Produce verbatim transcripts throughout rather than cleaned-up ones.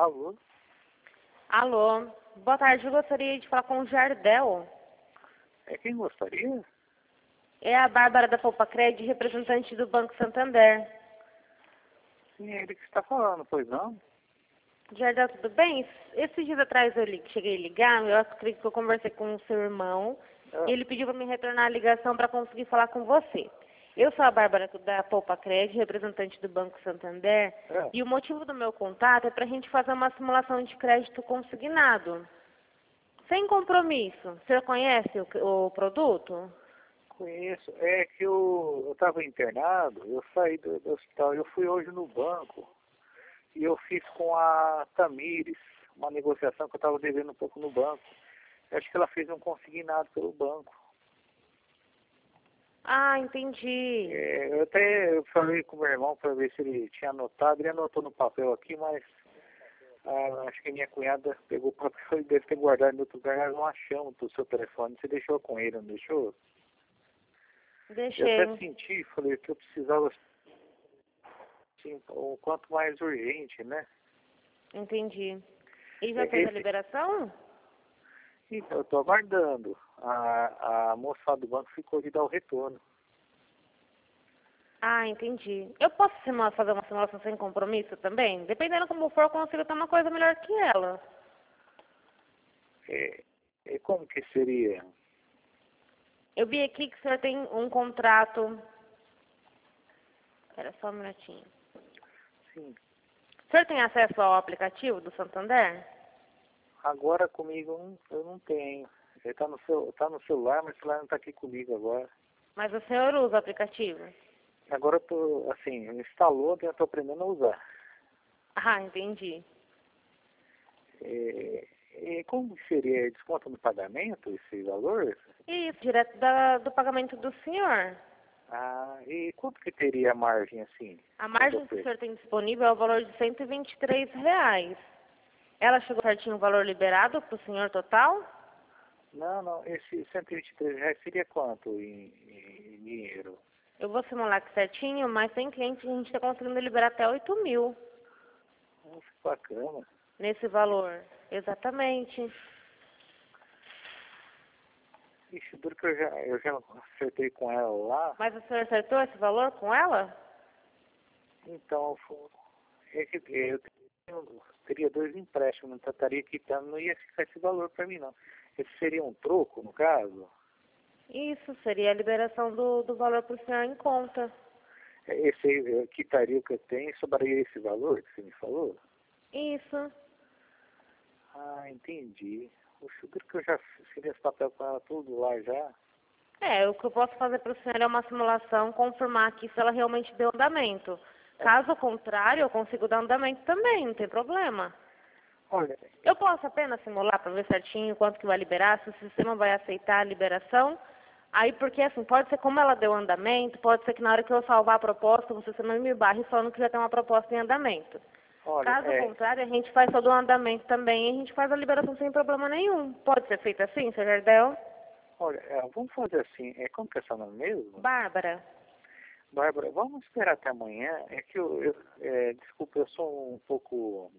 Alô? Alô, boa tarde, eu gostaria de falar com o Jardel. É quem gostaria? É a Bárbara da Poupa-Cred, representante do Banco Santander. Sim, é ele que está falando, pois não? Jardel, tudo bem? Esses dias atrás eu li- cheguei a ligar, eu acredito que eu conversei com o seu irmão, Ah, e ele pediu para me retornar a ligação para conseguir falar com você. Eu sou a Bárbara da Poupa-Cred, representante do Banco Santander, ah, e o motivo do meu contato é para a gente fazer uma simulação de crédito consignado. Sem compromisso. O senhor conhece o, o produto? conheço. É que eu estava internado, eu saí do, do hospital, eu fui hoje no banco e eu fiz com a Tamires uma negociação que eu estava devendo um pouco no banco. Eu acho que ela fez um consignado pelo banco. Ah, entendi. É, eu até falei com o meu irmão para ver se ele tinha anotado, ele anotou no papel aqui, mas ah, acho que minha cunhada pegou o papel e deve ter guardado em outro lugar, nós não achamos o seu telefone. Você deixou com ele, não deixou? Eu Deixei. até senti, falei que eu precisava, assim, o quanto mais urgente, né? Entendi. E já É, fez a Esse, liberação? então, eu estou aguardando. A, a moça lá do banco ficou de dar o retorno. Ah, entendi. Eu posso simula- fazer uma simulação sem compromisso também? Dependendo como for, eu consigo ter uma coisa melhor que ela. É, é, como que seria? Eu vi aqui que o senhor tem um contrato... Espera só um minutinho. Sim, O senhor tem acesso ao aplicativo do Santander? agora comigo eu não, eu não tenho. Ele está no, cel, tá no celular, mas o celular não está aqui comigo agora. Mas o senhor usa o aplicativo? Agora eu tô, assim, instalou, eu estou aprendendo a usar. Ah, entendi. É, e como que seria? Desconto no pagamento, esse valor? Isso, direto da- do pagamento do senhor. Ah, e quanto que teria a margem, assim, A para margem que o você? senhor tem disponível é o valor de cento e vinte e três reais. Ela chegou certinho o valor liberado para o senhor total? Não, não, esse cento e vinte e três reais seria quanto em, em dinheiro? Eu vou simular aqui certinho, mas tem cliente que a gente está conseguindo liberar até oito mil Nossa, que bacana. nesse valor. Exatamente. Ixi, duro que eu já, eu já acertei com ela lá, Mas o senhor acertou esse valor com ela? então, fo- é que eu tenho- teria dois empréstimos, não estaria quitando, não ia ficar esse valor para mim, não. Esse seria um troco, no caso? Isso, seria a liberação do, do valor para o senhor em conta. Esse aí, eu quitaria o que eu tenho e sobraria esse valor que você me falou? Isso. Ah, entendi. O duro que eu já fiz esse papel com ela tudo lá já. É, o que eu posso fazer para o senhor é uma simulação, confirmar aqui se ela realmente deu andamento. Caso contrário, eu consigo dar andamento também, não tem problema. Olha, Eu posso apenas simular para ver certinho quanto que vai liberar, se o sistema vai aceitar a liberação. Aí, porque assim, pode ser como ela deu andamento, pode ser que na hora que eu salvar a proposta, o sistema me barre falando que já tem uma proposta em andamento. olha, Caso é, contrário, a gente faz todo o andamento também e a gente faz a liberação sem problema nenhum. Pode ser feito assim, seu Jardel? olha, é, vamos fazer assim, é, como que é seu nome mesmo? Bárbara. Bárbara, vamos esperar até amanhã. É que eu, eu é, desculpa, eu sou um pouco,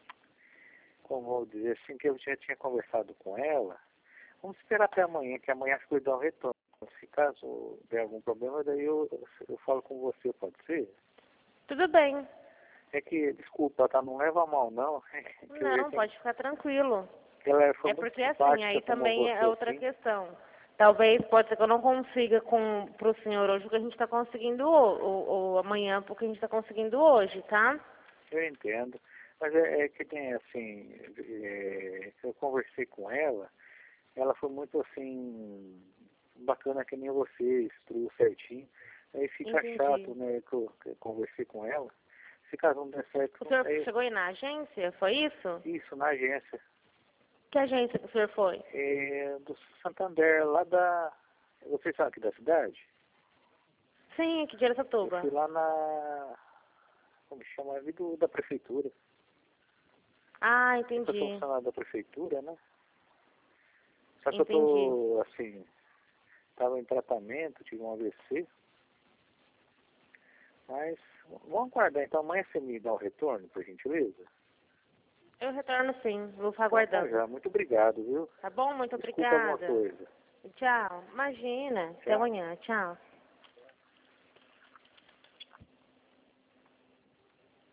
como vou dizer assim, que eu já tinha conversado com ela. Vamos esperar até amanhã, que amanhã as coisas dão retorno. Se caso der algum problema, daí eu, eu falo com você, pode ser? Tudo bem. É que, desculpa, tá? Não leva a mal, não. Que eu já Não, tinha, pode ficar tranquilo. que ela foi É muito porque assim, simpática aí como também é você, outra assim. questão. Talvez, pode ser que eu não consiga com para o senhor hoje o que a gente está conseguindo ho- ou, ou amanhã porque a gente está conseguindo hoje, tá? Eu entendo. Mas é, é que tem, assim, é, eu conversei com ela, ela foi muito, assim, bacana que nem você, instruiu certinho. Aí fica Entendi. chato, né, que eu, que eu conversei com ela. Se caso não der certo, O senhor aí, chegou aí na agência, foi isso? isso, na agência. Que agência que o senhor foi? É, do Santander, lá da... Você sabe aqui da cidade? Sim, aqui de Eu fui Aracatuba. lá na... Como chama? Ali do, da prefeitura. Ah, Eu sou entendi. funcionário da prefeitura, né? Só que eu Entendi. tô, assim, tava em tratamento, tive um A V C. Mas vamos aguardar. Então amanhã você me dá o retorno, por gentileza? Eu retorno sim, vou ficar Então, aguardando. já. Muito obrigado, viu? Tá bom? Muito Desculpa alguma obrigada. coisa. Tchau. Imagina. Até Tchau. amanhã. Tchau.